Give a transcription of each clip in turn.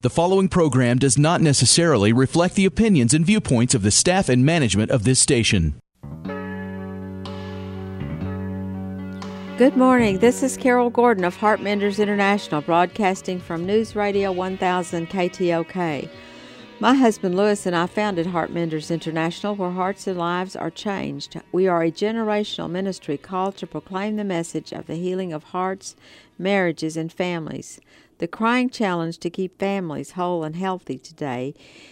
The following program does not necessarily reflect the opinions and viewpoints of the staff and management of this station. Good morning. This is Carol Gordon of Heartmenders International, broadcasting from News Radio 1000 KTOK. My husband Louis and I founded Heartmenders International, where hearts and lives are changed. We are a generational ministry called to proclaim the message of the healing of hearts, marriages, and families. The crying challenge to keep families whole and healthy today,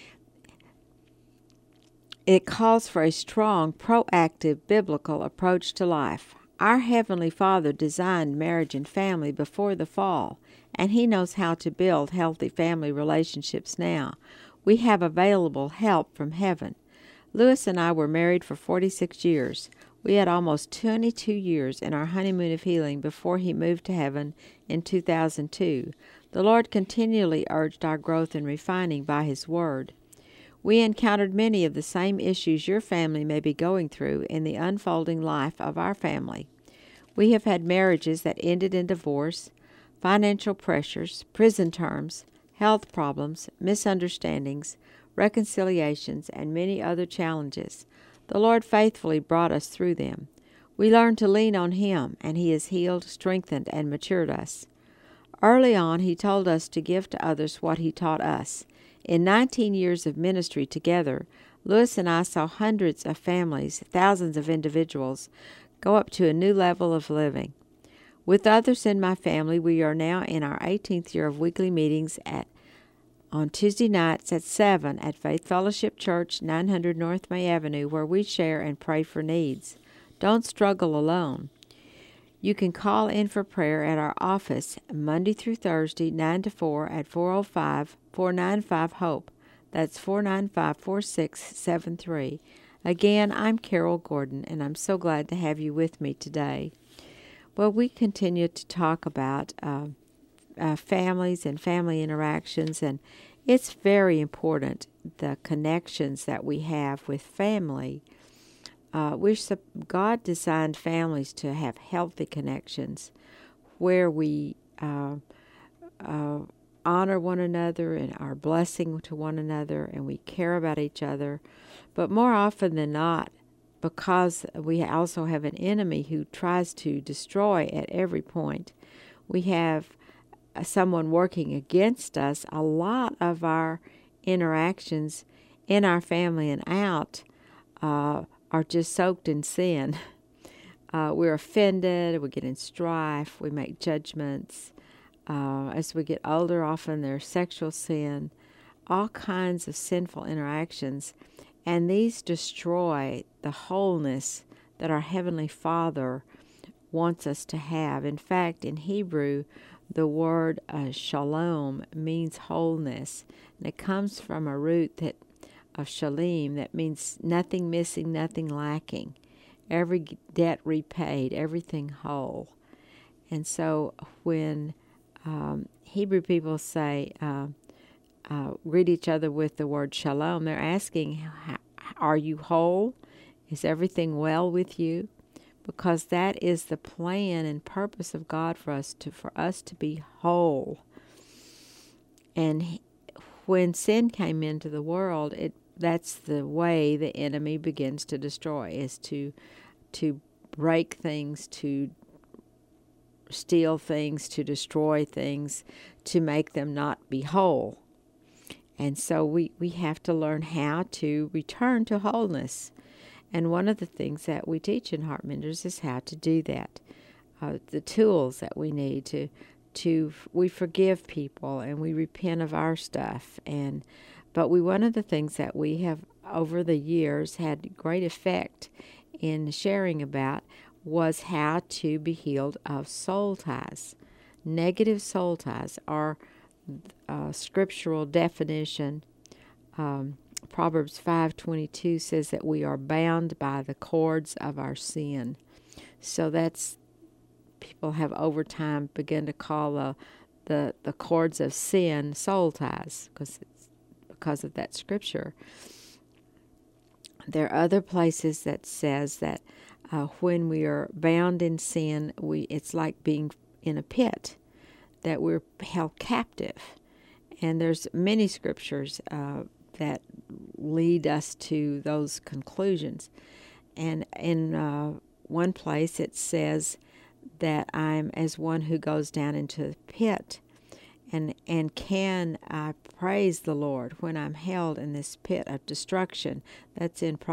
it calls for a strong, proactive, biblical approach to life. Our Heavenly Father designed marriage and family before the fall, and He knows how to build healthy family relationships now. We have available help from heaven. Louis and I were married for 46 years. We had almost 22 years in our honeymoon of healing before he moved to heaven in 2002. The Lord continually urged our growth and refining by His Word. We encountered many of the same issues your family may be going through in the unfolding life of our family. We have had marriages that ended in divorce, financial pressures, prison terms, health problems, misunderstandings, reconciliations, and many other challenges. The Lord faithfully brought us through them. We learned to lean on Him, and He has healed, strengthened, and matured us. Early on, He told us to give to others what He taught us. In 19 years of ministry together, Louis and I saw hundreds of families, thousands of individuals, go up to a new level of living. With others in my family, we are now in our 18th year of weekly meetings on Tuesday nights at 7 at Faith Fellowship Church, 900 North May Avenue, where we share and pray for needs. Don't struggle alone. You can call in for prayer at our office Monday through Thursday, 9 to 4 at 405-495-HOPE. That's 495-4673. Again, I'm Carol Gordon, and I'm so glad to have you with me today. Well, we continue to talk about families and family interactions, and it's very important, the connections that we have with family. God designed families to have healthy connections where we honor one another and are blessing to one another, and we care about each other. But more often than not, because we also have an enemy who tries to destroy at every point, we have someone working against us. A lot of our interactions in our family and out are just soaked in sin. We're offended, we get in strife, we make judgments. As we get older, often there's sexual sin, all kinds of sinful interactions, and these destroy the wholeness that our Heavenly Father wants us to have. In fact, in Hebrew, the word shalom means wholeness, and it comes from a root of shalem that means nothing missing, nothing lacking, every debt repaid, everything whole. And so when Hebrew people say, greet each other with the word shalom, they're asking, are you whole? Is everything well with you? Because that is the plan and purpose of God for us to be whole. And when sin came into the world, that's the way the enemy begins to destroy, is to break things, to steal things, to destroy things, to make them not be whole. And so we have to learn how to return to wholeness. And one of the things that we teach in Heartmenders is how to do that. The tools that we need we forgive people and we repent of our stuff. But one of the things that we have over the years had great effect in sharing about was how to be healed of soul ties. Negative soul ties are scriptural definition. Proverbs 5:22 says that we are bound by the cords of our sin. So that's, people have over time begun to call the cords of sin soul ties because of that scripture. There are other places that says that when we are bound in sin, it's like being in a pit, that we're held captive. And there's many scriptures that lead us to those conclusions. And in one place it says that I'm as one who goes down into the pit. And can I praise the Lord when I'm held in this pit of destruction? That's in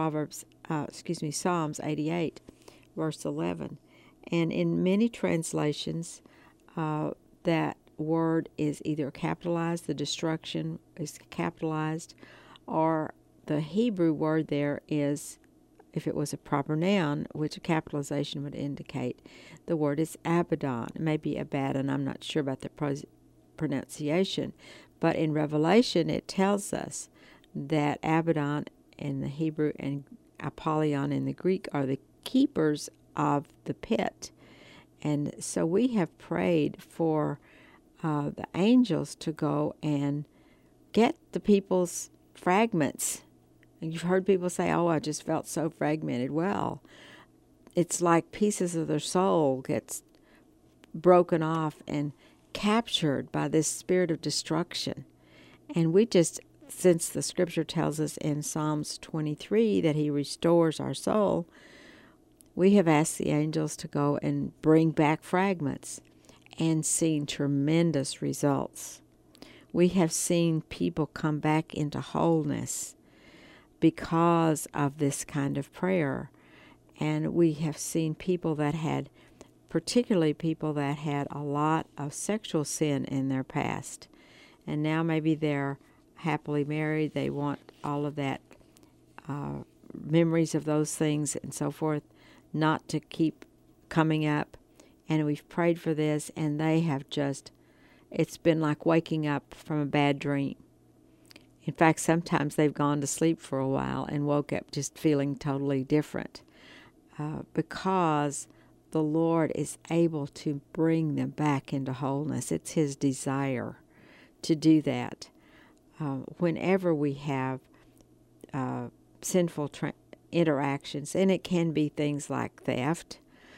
Psalms 88, verse 11. And in many translations, that word is either capitalized, the destruction is capitalized, or the Hebrew word there is, if it was a proper noun, which a capitalization would indicate, the word is Abaddon. It may be Abaddon, I'm not sure about the pronunciation, but in Revelation it tells us that Abaddon in the Hebrew and Apollyon in the Greek are the keepers of the pit. And so we have prayed for the angels to go and get the people's fragments. And you've heard people say, oh, I just felt so fragmented. Well, it's like pieces of their soul gets broken off and captured by this spirit of destruction. And we just, since the scripture tells us in Psalms 23 that he restores our soul, we have asked the angels to go and bring back fragments and seen tremendous results. We have seen people come back into wholeness because of this kind of prayer. And we have seen people that had, particularly people that had a lot of sexual sin in their past. And now maybe they're happily married. They want all of that, memories of those things and so forth, not to keep coming up. And we've prayed for this, and they have just, it's been like waking up from a bad dream. In fact, sometimes they've gone to sleep for a while and woke up just feeling totally different, because the Lord is able to bring them back into wholeness. It's his desire to do that. Whenever we have sinful interactions, and it can be things like theft,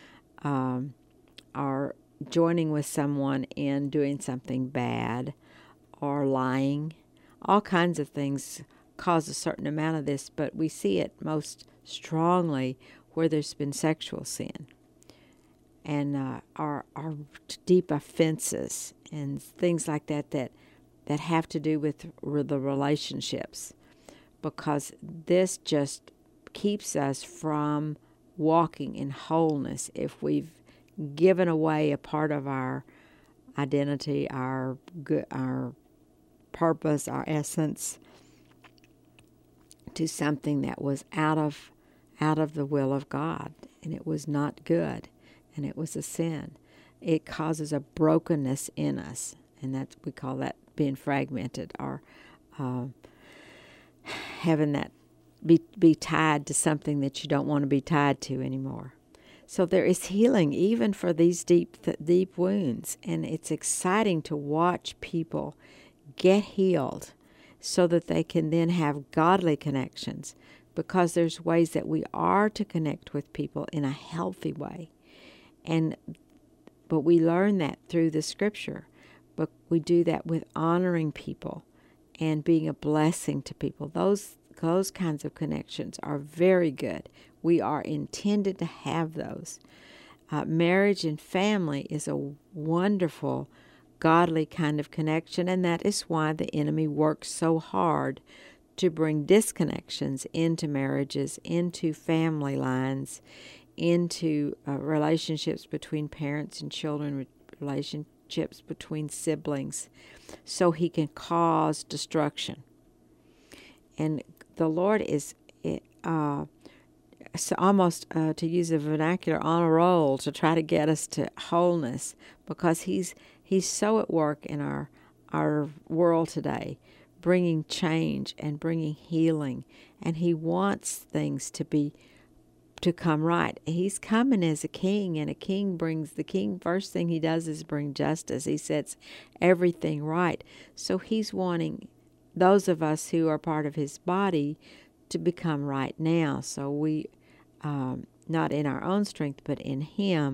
or joining with someone in doing something bad, or lying. All kinds of things cause a certain amount of this, but we see it most strongly where there's been sexual sin, and our deep offenses and things like that have to do with the relationships, because this just keeps us from walking in wholeness if we've given away a part of our identity, our purpose, our essence, to something that was out of the will of God, and it was not good, and it was a sin. It causes a brokenness in us, and that's, we call that being fragmented, or having that be tied to something that you don't want to be tied to anymore. So there is healing even for these deep wounds, and it's exciting to watch people get healed so that they can then have godly connections, because there's ways that we are to connect with people in a healthy way. But we learn that through the scripture. But we do that with honoring people and being a blessing to people. Those kinds of connections are very good. We are intended to have those. Marriage and family is a wonderful, godly kind of connection, and that is why the enemy works so hard to bring disconnections into marriages, into family lines, into relationships between parents and children, relationships between siblings, so he can cause destruction. And the Lord is so almost, to use a vernacular, on a roll to try to get us to wholeness, because he's so at work in our world today, bringing change and bringing healing, and he wants things to come right. He's coming as a king, and the king first thing he does is bring justice. He sets everything right. So he's wanting those of us who are part of his body to become right now. So we, not in our own strength, but in him,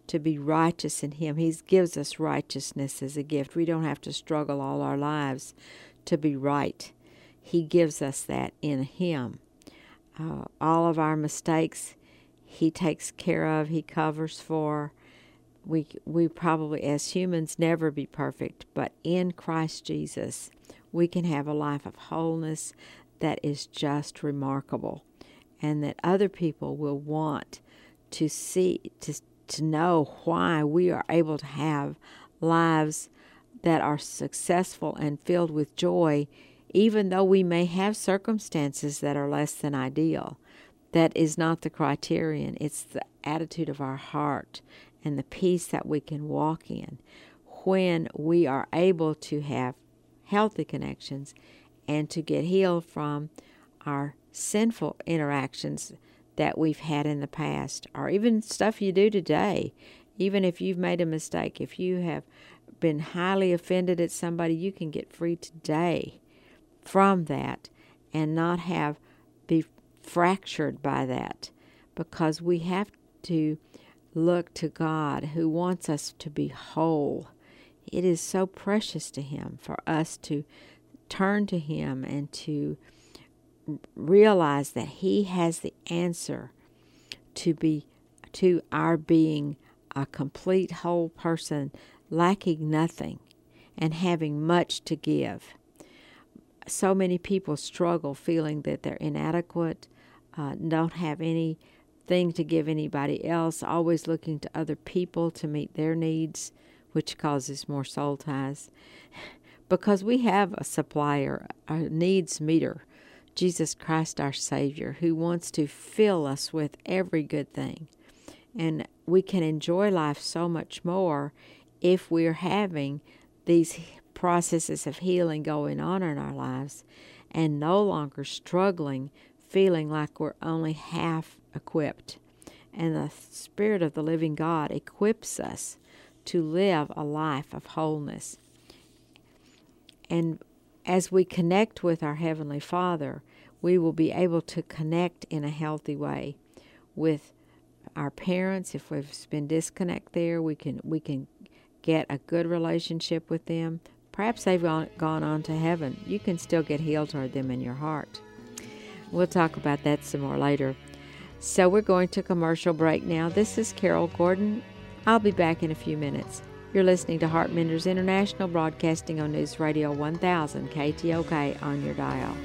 to be righteous in Him. He gives us righteousness as a gift. We don't have to struggle all our lives to be right. He gives us that in Him. All of our mistakes, He takes care of, He covers for. We probably, as humans, never be perfect, but in Christ Jesus, we can have a life of wholeness that is just remarkable, and that other people will want to see, to know why we are able to have lives that are successful and filled with joy, even though we may have circumstances that are less than ideal. That is not the criterion. It's the attitude of our heart and the peace that we can walk in when we are able to have healthy connections and to get healed from our sinful interactions that we've had in the past, or even stuff you do today. Even if you've made a mistake, if you have been highly offended at somebody, you can get free today from that and not be fractured by that, because we have to look to God, who wants us to be whole. It is so precious to Him for us to turn to Him and to realize that He has the answer to our being a complete whole person, lacking nothing and having much to give. So many people struggle feeling that they're inadequate, don't have anything to give anybody else, always looking to other people to meet their needs, which causes more soul ties. Because we have a supplier, a needs meter, Jesus Christ our Savior, who wants to fill us with every good thing. And we can enjoy life so much more if we're having these processes of healing going on in our lives and no longer struggling, feeling like we're only half equipped. And the Spirit of the living God equips us to live a life of wholeness. And as we connect with our Heavenly Father, we will be able to connect in a healthy way with our parents. If we've been disconnect there, we can get a good relationship with them. Perhaps they've gone on to heaven. You can still get healed toward them in your heart. We'll talk about that some more later. So we're going to commercial break now. This is Carol Gordon. I'll be back in a few minutes. You're listening to Heart Menders International, broadcasting on News Radio 1000 KTOK on your dial.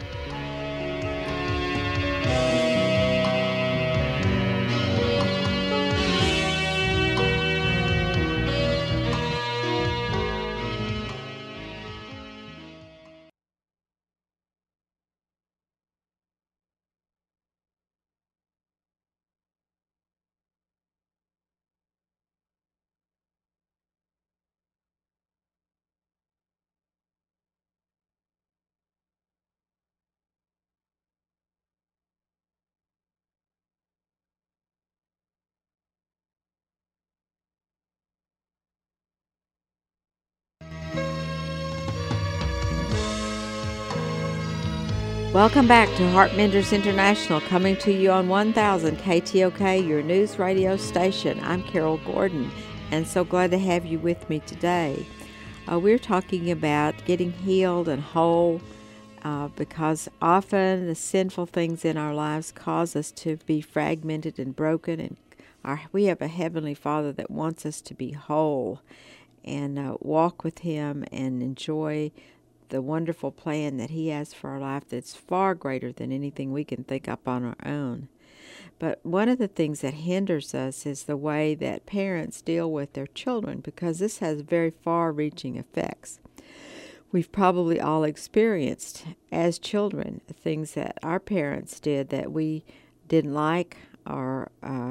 Welcome back to Heart Menders International, coming to you on 1000 KTOK, your news radio station. I'm Carol Gordon, and so glad to have you with me today. We're talking about getting healed and whole, because often the sinful things in our lives cause us to be fragmented and broken, and we have a Heavenly Father that wants us to be whole and walk with Him and enjoy the wonderful plan that He has for our life that's far greater than anything we can think up on our own. But one of the things that hinders us is the way that parents deal with their children, because this has very far-reaching effects. We've probably all experienced as children things that our parents did that we didn't like, or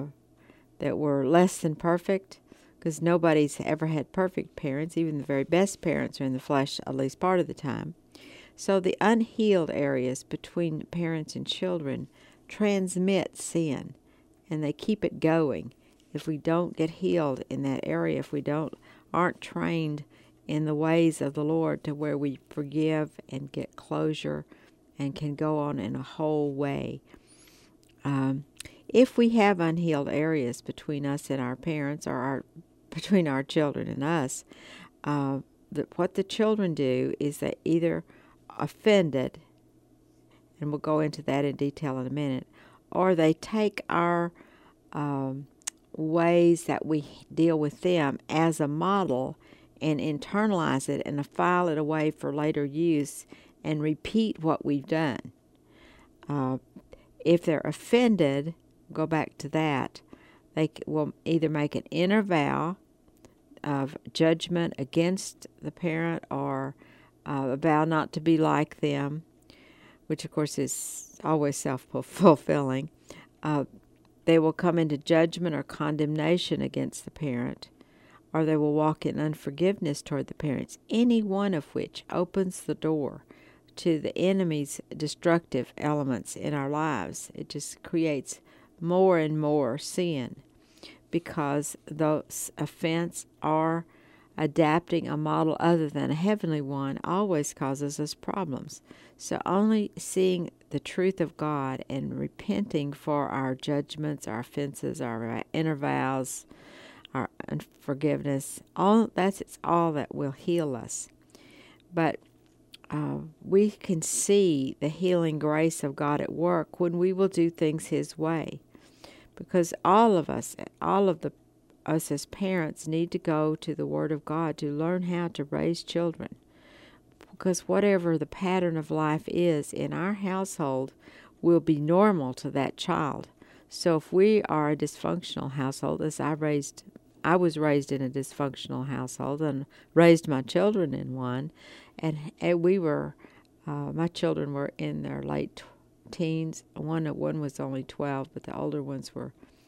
that were less than perfect. Because nobody's ever had perfect parents. Even the very best parents are in the flesh at least part of the time. So the unhealed areas between parents and children transmit sin, and they keep it going. If we don't get healed in that area, if we aren't trained in the ways of the Lord to where we forgive and get closure and can go on in a whole way, if we have unhealed areas between us and our parents, or between our children and us, what the children do is they either offended, and we'll go into that in detail in a minute, or they take our ways that we deal with them as a model and internalize it and file it away for later use and repeat what we've done. If they're offended, go back to that, they will either make an inner vow of judgment against the parent, or a vow not to be like them, which of course is always self-fulfilling. They will come into judgment or condemnation against the parent, or they will walk in unforgiveness toward the parents, any one of which opens the door to the enemy's destructive elements in our lives. It just creates more and more sin, because those offense or adapting a model other than a heavenly one always causes us problems. So only seeing the truth of God and repenting for our judgments, our offenses, our inner vows, our unforgiveness, it's all that will heal us. But we can see the healing grace of God at work when we will do things His way. Because all of us as parents need to go to the Word of God to learn how to raise children. Because whatever the pattern of life is in our household will be normal to that child. So if we are a dysfunctional household, as I was raised in a dysfunctional household and raised my children in one, and we were, my children were in their late teens. One was only 12, but the older ones were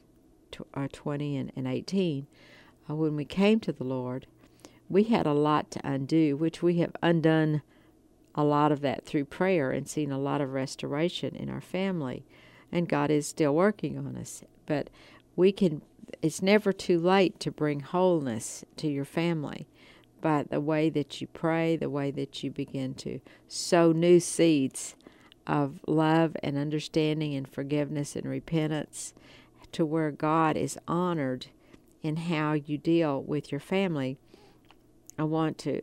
20 and 18. When we came to the Lord, we had a lot to undo, which we have undone a lot of that through prayer and seen a lot of restoration in our family. And God is still working on us. But it's never too late to bring wholeness to your family by the way that you pray, the way that you begin to sow new seeds of love and understanding and forgiveness and repentance, to where God is honored in how you deal with your family. I want to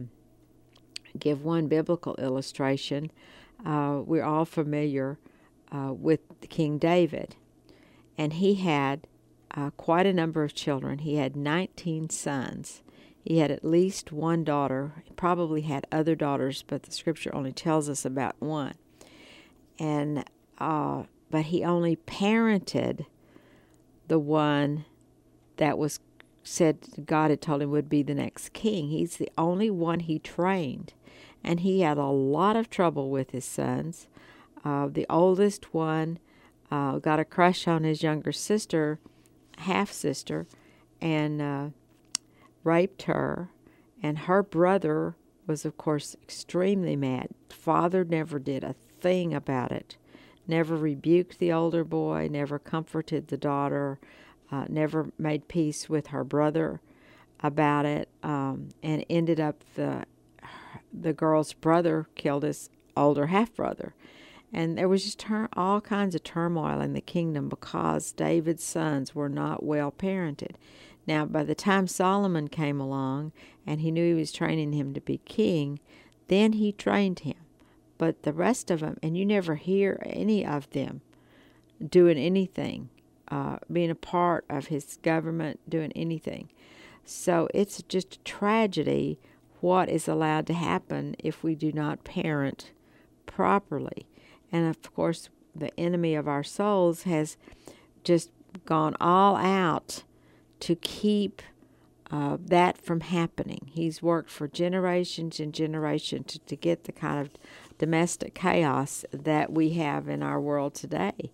give one biblical illustration. We're all familiar with King David, and he had quite a number of children. He had 19 sons. He had at least one daughter. He probably had other daughters, but the scripture only tells us about one. And but he only parented the one that was said God had told him would be the next king. He's the only one he trained, and he had a lot of trouble with his sons. The oldest one got a crush on his younger sister, half-sister, and raped her, and her brother was, of course, extremely mad. Father never did a thing about it, never rebuked the older boy, never comforted the daughter, never made peace with her brother about it, and ended up the girl's brother killed his older half-brother. And there was just all kinds of turmoil in the kingdom because David's sons were not well parented. Now, by the time Solomon came along and he knew he was training him to be king, then he trained him. But the rest of them, and you never hear any of them doing anything, being a part of his government, doing anything. So it's just a tragedy what is allowed to happen if we do not parent properly. And of course, the enemy of our souls has just gone all out to keep that from happening. He's worked for generations and generations to get the kind of domestic chaos that we have in our world today.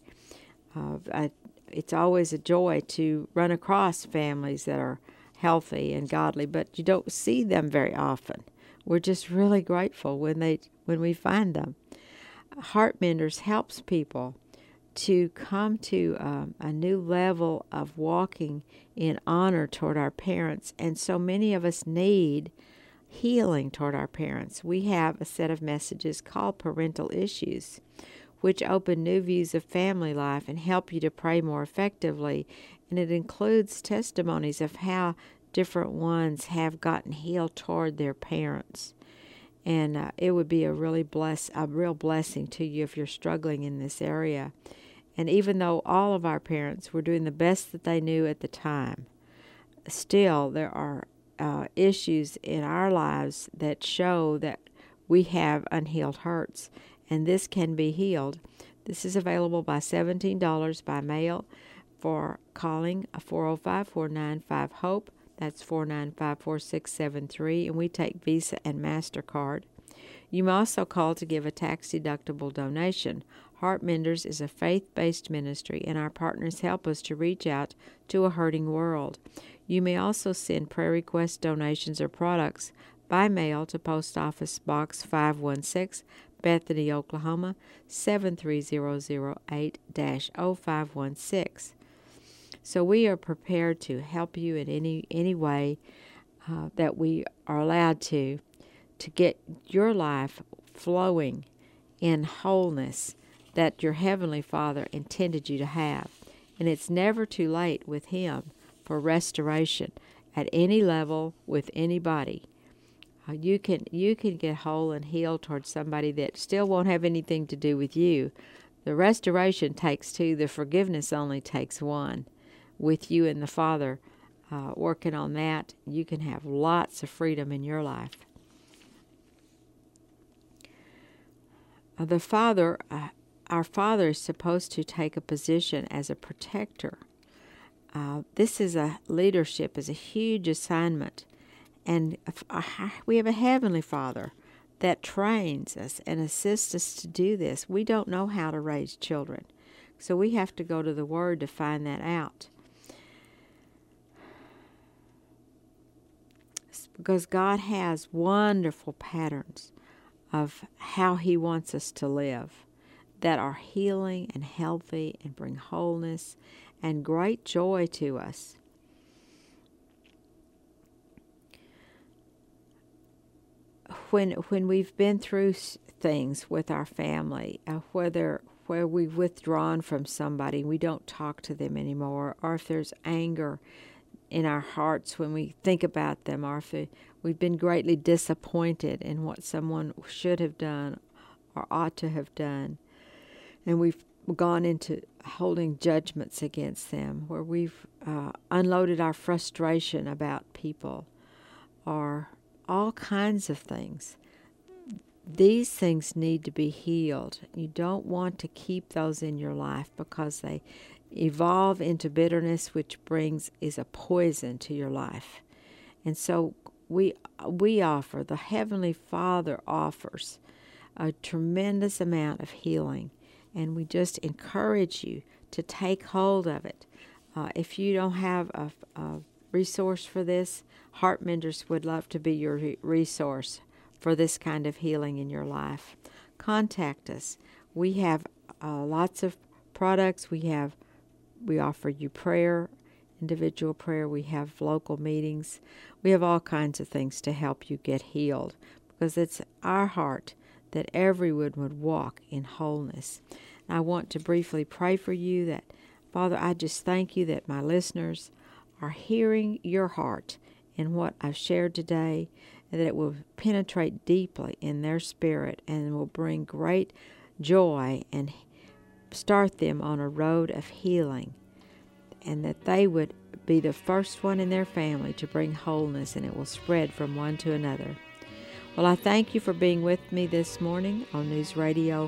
It's always a joy to run across families that are healthy and godly, but you don't see them very often. We're just really grateful when we find them. Heart Menders helps people to come to a new level of walking in honor toward our parents, and so many of us need healing toward our parents. We have a set of messages called Parental Issues, which open new views of family life and help you to pray more effectively. And it includes testimonies of how different ones have gotten healed toward their parents. And it would be a real blessing to you if you're struggling in this area. And even though all of our parents were doing the best that they knew at the time, still there are issues in our lives that show that we have unhealed hurts, and this can be healed. This is available by $17 by mail for calling 405-495-HOPE. That's 495-4673, and we take Visa and MasterCard. You may also call to give a tax-deductible donation. Heart Menders is a faith-based ministry, and our partners help us to reach out to a hurting world. You may also send prayer request donations or products by mail to Post Office Box 516, Bethany, Oklahoma, 73008-0516. So we are prepared to help you in any way that we are allowed to get your life flowing in wholeness that your Heavenly Father intended you to have. And it's never too late with Him for restoration at any level with anybody. You can get whole and healed towards somebody that still won't have anything to do with you. The restoration takes two. The forgiveness only takes one. With you and the Father working on that, you can have lots of freedom in your life. Our Father is supposed to take a position as a protector. This is leadership is a huge assignment, and we have a Heavenly Father that trains us and assists us to do this. We don't know how to raise children, so we have to go to the Word to find that out. Because God has wonderful patterns of how He wants us to live that are healing and healthy and bring wholeness and great joy to us. When we've been through things with our family, where we've withdrawn from somebody, we don't talk to them anymore, or if there's anger in our hearts when we think about them, or if we've been greatly disappointed in what someone should have done or ought to have done, and we've gone into holding judgments against them, where we've unloaded our frustration about people, or all kinds of things. These things need to be healed. You don't want to keep those in your life because they evolve into bitterness, which is a poison to your life. And so we offer, the Heavenly Father offers a tremendous amount of healing, and we just encourage you to take hold of it. If you don't have a resource for this, Heart Menders would love to be your resource for this kind of healing in your life. Contact us. We have lots of products. We offer you prayer, individual prayer. We have local meetings. We have all kinds of things to help you get healed, because it's our heart that everyone would walk in wholeness. And I want to briefly pray for you that, Father, I just thank you that my listeners are hearing your heart in what I've shared today, and that it will penetrate deeply in their spirit and will bring great joy and start them on a road of healing, and that they would be the first one in their family to bring wholeness, and it will spread from one to another. Well, I thank you for being with me this morning on News Radio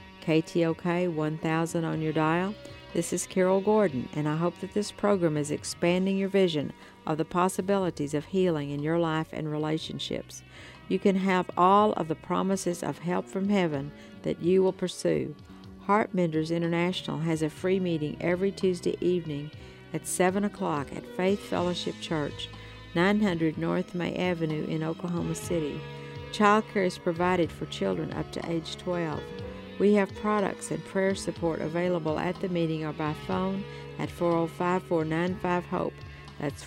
KTOK 1000 on your dial. This is Carol Gordon, and I hope that this program is expanding your vision of the possibilities of healing in your life and relationships. You can have all of the promises of help from heaven that you will pursue. Heart Menders International has a free meeting every Tuesday evening at 7 o'clock at Faith Fellowship Church, 900 North May Avenue in Oklahoma City. Child care is provided for children up to age 12. We have products and prayer support available at the meeting or by phone at 405-495-HOPE. That's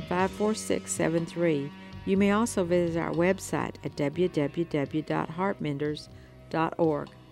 495-4673. You may also visit our website at www.heartmenders.org.